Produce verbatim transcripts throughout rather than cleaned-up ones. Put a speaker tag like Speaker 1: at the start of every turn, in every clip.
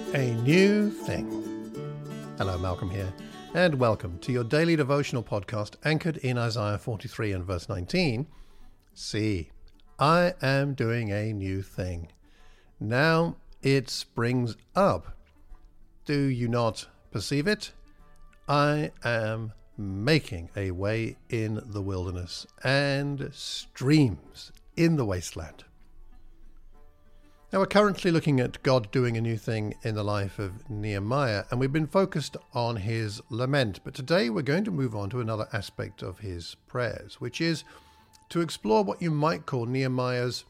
Speaker 1: A new thing. Hello, Malcolm here, and welcome to your daily devotional podcast anchored in Isaiah forty-three and verse nineteen. See, I am doing a new thing. Now it springs up. Do you not perceive it? I am making a way in the wilderness and streams in the wasteland. Now, we're currently looking at God doing a new thing in the life of Nehemiah, and we've been focused on his lament. But today we're going to move on to another aspect of his prayers, which is to explore what you might call Nehemiah's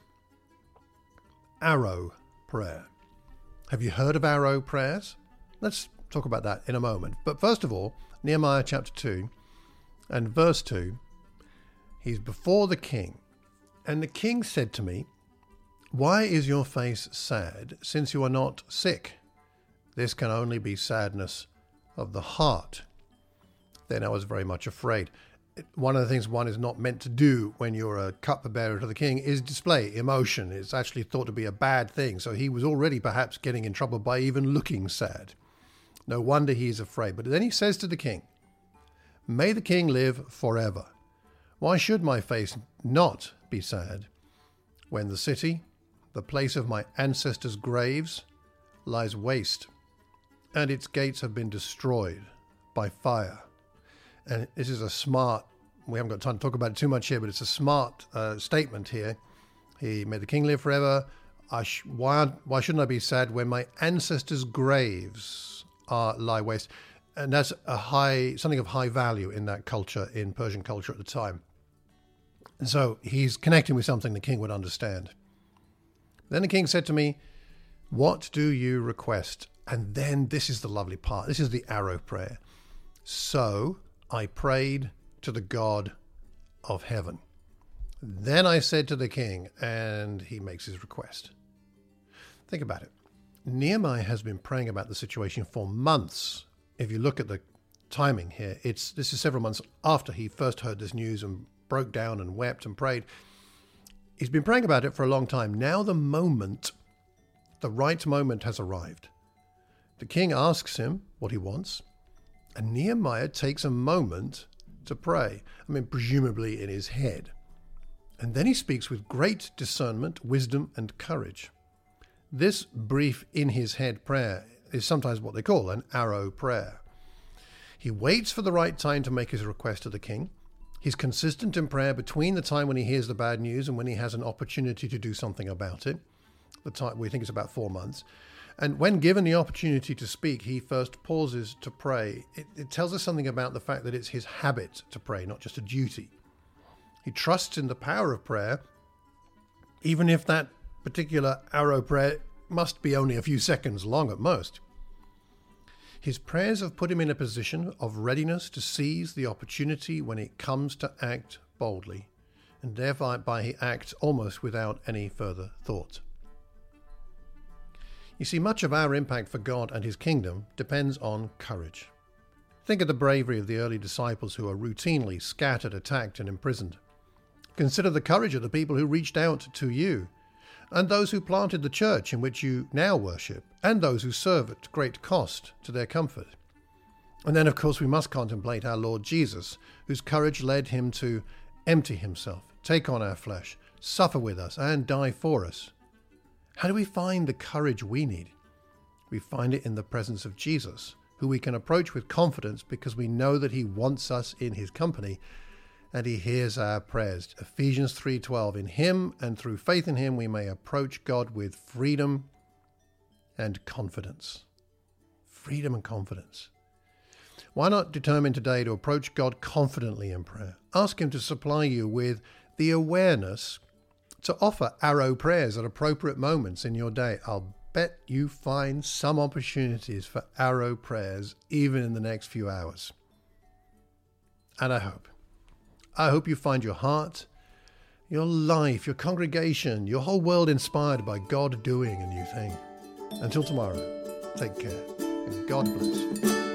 Speaker 1: arrow prayer. Have you heard of arrow prayers? Let's talk about that in a moment. But first of all, Nehemiah chapter two and verse two, he's before the king. And the king said to me, "Why is your face sad, since you are not sick? This can only be sadness of the heart." Then I was very much afraid. One of the things one is not meant to do when you're a cupbearer to the king is display emotion. It's actually thought to be a bad thing. So he was already perhaps getting in trouble by even looking sad. No wonder he's afraid. But then he says to the king, "May the king live forever. Why should my face not be sad when the city, the place of my ancestors' graves, lies waste, and its gates have been destroyed by fire?" And this is a smart, we haven't got time to talk about it too much here, but it's a smart uh, statement here. He made the king live forever. I sh- why, why shouldn't I be sad when my ancestors' graves are lie waste? And that's a high, something of high value in that culture, in Persian culture at the time. And so he's connecting with something the king would understand. Then the king said to me, "What do you request?" And then this is the lovely part. This is the arrow prayer. "So I prayed to the God of heaven. Then I said to the king," and he makes his request. Think about it. Nehemiah has been praying about the situation for months. If you look at the timing here, it's this is several months after he first heard this news and broke down and wept and prayed. He's been praying about it for a long time. Now the moment, the right moment has arrived. The king asks him what he wants, and Nehemiah takes a moment to pray. I mean, presumably in his head. And then he speaks with great discernment, wisdom, and courage. This brief in his head prayer is sometimes what they call an arrow prayer. He waits for the right time to make his request to the king. He's consistent in prayer between the time when he hears the bad news and when he has an opportunity to do something about it. The time, we think it's about four months. And when given the opportunity to speak, he first pauses to pray. It, it tells us something about the fact that it's his habit to pray, not just a duty. He trusts in the power of prayer, even if that particular arrow prayer must be only a few seconds long at most. His prayers have put him in a position of readiness to seize the opportunity when it comes to act boldly, and thereby he acts almost without any further thought. You see, much of our impact for God and his kingdom depends on courage. Think of the bravery of the early disciples who are routinely scattered, attacked, and imprisoned. Consider the courage of the people who reached out to you, and those who planted the church in which you now worship, and those who serve at great cost to their comfort. And then, of course, we must contemplate our Lord Jesus, whose courage led him to empty himself, take on our flesh, suffer with us, and die for us. How do we find the courage we need? We find it in the presence of Jesus, who we can approach with confidence because we know that he wants us in his company, and he hears our prayers. Ephesians three twelve, in him and through faith in him we may approach God with freedom and confidence. Freedom and confidence. Why not determine today to approach God confidently in prayer? Ask him to supply you with the awareness to offer arrow prayers at appropriate moments in your day. I'll bet you find some opportunities for arrow prayers even in the next few hours. And I hope I hope you find your heart, your life, your congregation, your whole world inspired by God doing a new thing. Until tomorrow, take care and God bless.